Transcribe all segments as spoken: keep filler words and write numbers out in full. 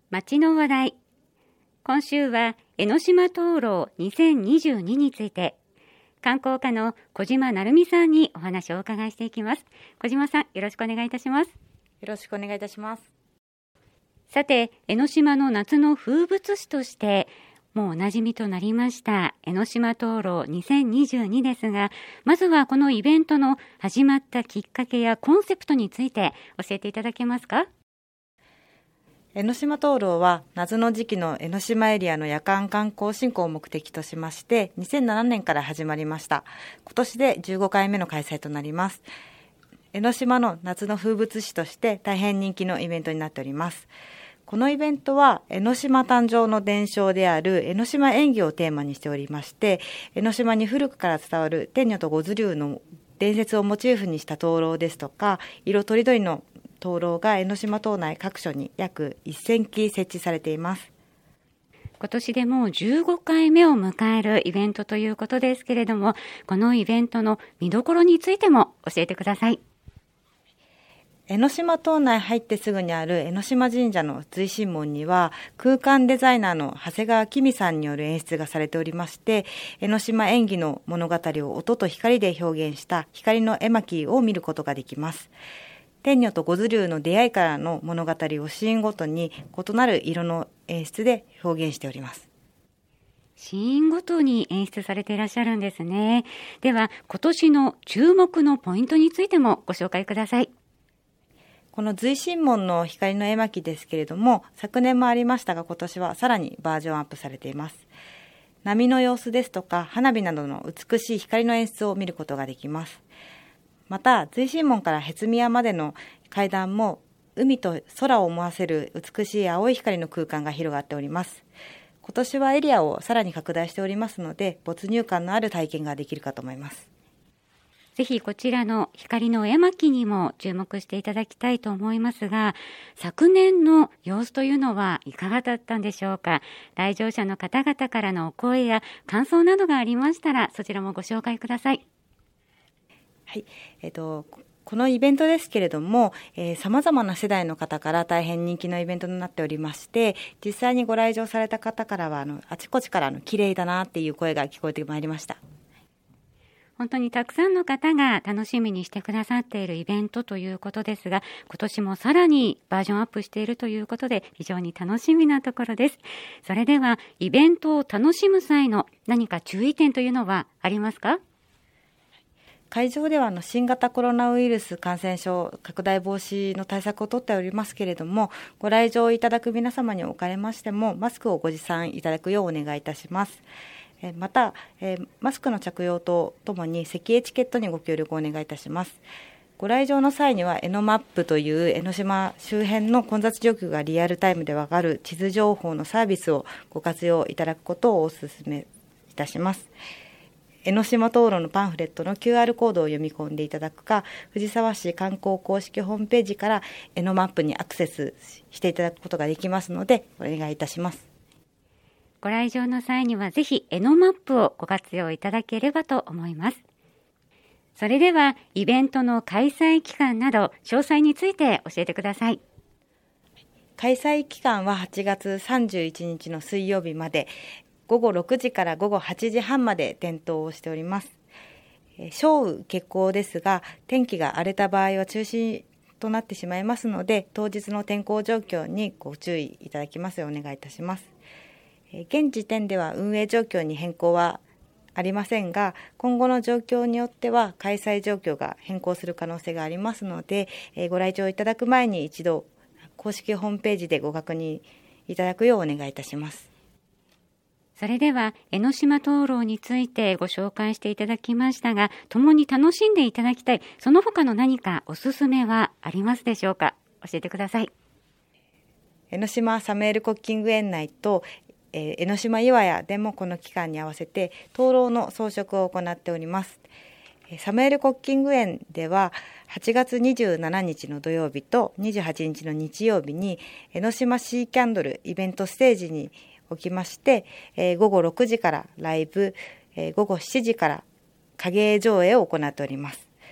街の話題。今週は江ノ島灯籠にせんにじゅうにについて観光課の小島成美さんにお話をお伺いしていきます。小島さん、よろしくお願いいたします。 よろしくお願いいたします。 さて、江ノ島の夏の風物詩としてもうおなじみとなりました江ノ島灯籠にせんにじゅうにですが、まずはこのイベントの始まったきっかけやコンセプトについて教えていただけますか？ 江ノ島灯籠は夏の時期の江ノ島エリアの夜間観光振興を目的としましてにせんななねんから始まりました。今年でじゅうごかいめの開催となります。江ノ島の夏の風物詩として大変人気のイベントになっております。このイベントは江ノ島誕生の伝承である江ノ島縁起をテーマにしておりまして、江ノ島に古くから伝わる天女と五頭竜の伝説をモチーフにした灯籠ですとか、色とりどりの灯籠が江ノ島島内各所に約せんき設置されています。 今年でもうじゅうごかいめを迎えるイベントということですけれども、このイベントの見どころについても教えてください。 江ノ島島内入ってすぐにある江ノ島神社の随神門には空間デザイナーの長谷川きみさんによる演出がされておりまして、江ノ島縁起の物語を音と光で表現した光の絵巻を見ることができます。天女と五頭竜の出会いからの物語をシーンごとに異なる色の演出で表現しております。 シーンごとに演出されていらっしゃるんですね。では今年の注目のポイントについてもご紹介ください。 この随神門の光の絵巻ですけれども、昨年もありましたが今年はさらにバージョンアップされています。波の様子ですとか花火などの美しい光の演出を見ることができます。また随神門から辺津宮までの階段も海と空を思わせる美しい青い光の空間が広がっております。今年はエリアをさらに拡大しておりますので、没入感のある体験ができるかと思います。 ぜひこちらの光の絵巻にも注目していただきたいと思いますが、昨年の様子というのはいかがだったんでしょうか？来場者の方々からのお声や感想などがありましたら、そちらもご紹介ください。 はい、えっとこのイベントですけれども、えー、様々な世代の方から大変人気のイベントになっておりまして、実際にご来場された方からはあのあちこちからあの綺麗だなっていう声が聞こえてまいりました。 本当にたくさんの方が楽しみにしてくださっているイベントということですが、今年もさらにバージョンアップしているということで非常に楽しみなところです。それではイベントを楽しむ際の何か注意点というのはありますか？ 会場ではあの新型コロナウイルス感染症拡大防止の対策を取っておりますけれども、ご来場いただく皆様におかれましてもマスクをご持参いただくようお願いいたします。また、えー、マスクの着用とともに席エチケットにご協力をお願いいたします。ご来場の際にはエノマップという江ノ島周辺の混雑状況がリアルタイムでわかる地図情報のサービスをご活用いただくことをお勧めいたします。江ノ島灯籠のパンフレットの キューアール コードを読み込んでいただくか、藤沢市観光公式ホームページからエノマップにアクセスしていただくことができますのでお願いいたします。 ご来場の際にはぜひエノマップをご活用いただければと思います。それではイベントの開催期間など詳細について教えてください。 開催期間ははちがつさんじゅういちにちの水曜日まで、ごごろくじからごごはちじはんまで点灯をしております。小雨欠航ですが、天気が荒れた場合は中止となってしまいますので、当日の天候状況にご注意いただきますようお願いいたします。現時点では運営状況に変更はありませんが、今後の状況によっては開催状況が変更する可能性がありますので、ご来場いただく前に一度公式ホームページでご確認いただくようお願いいたします。 それでは江ノ島灯籠についてご紹介していただきましたが、共に楽しんでいただきたいその他の何かおすすめはありますでしょうか？教えてください。 江ノ島サムエルコッキング園内とえー、江ノ島岩屋でもこの期間に合わせて灯籠の装飾を行っております。サムエルコッキング園でははちがつにじゅうしちにちの土曜日とにじゅうはちにちの日曜日に江ノ島シーキャンドルイベントステージにおきまして、えー、ごごろくじからライブ、えー、ごごしちじから影絵上映を行っております。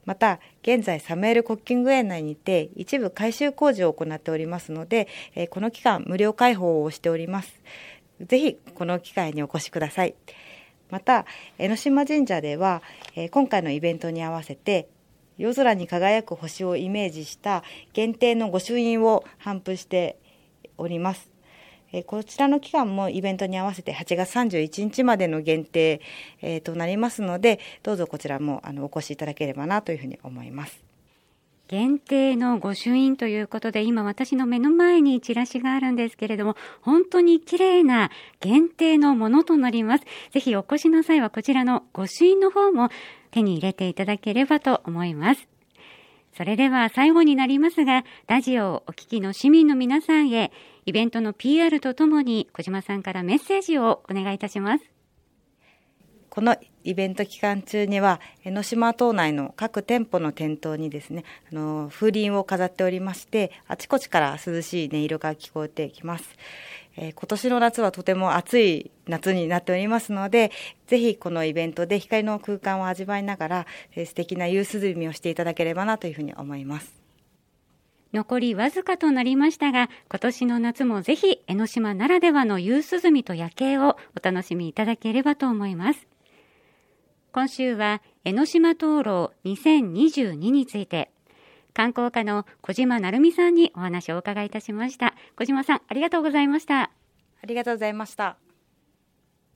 また現在サムエルコッキング園内にて一部改修工事を行っておりますので、えー、この期間無料開放をしております。ぜひこの機会にお越しください。また江ノ島神社では、えー、今回のイベントに合わせて夜空に輝く星をイメージした限定の御朱印を頒布しております。こちらの期間もイベントに合わせてはちがつさんじゅういちにちまでの限定、えー、となりますので、どうぞこちらもあのお越しいただければなというふうに思います。 限定の御朱印ということで、今私の目の前にチラシがあるんですけれども、本当に綺麗な限定のものとなります。ぜひお越しの際はこちらの御朱印の方も手に入れていただければと思います。それでは最後になりますが、ラジオをお聞きの市民の皆さんへ、イベントの ピーアール とともに小島さんからメッセージをお願いいたします。 このイベント期間中には江ノ島島内の各店舗の店頭にですね、あの風鈴を飾っておりまして、あちこちから涼しい音色が聞こえてきます。えー、今年の夏はとても暑い夏になっておりますので、ぜひこのイベントで光の空間を味わいながら、えー、素敵な夕涼みをしていただければなというふうに思います。 残りわずかとなりましたが、今年の夏もぜひ江ノ島ならではの夕涼みと夜景をお楽しみいただければと思います。今週は江ノ島灯籠にせんにじゅうにについて、観光課の小島成美さんにお話をお伺いいたしました。小島さん、ありがとうございました。 ありがとうございました。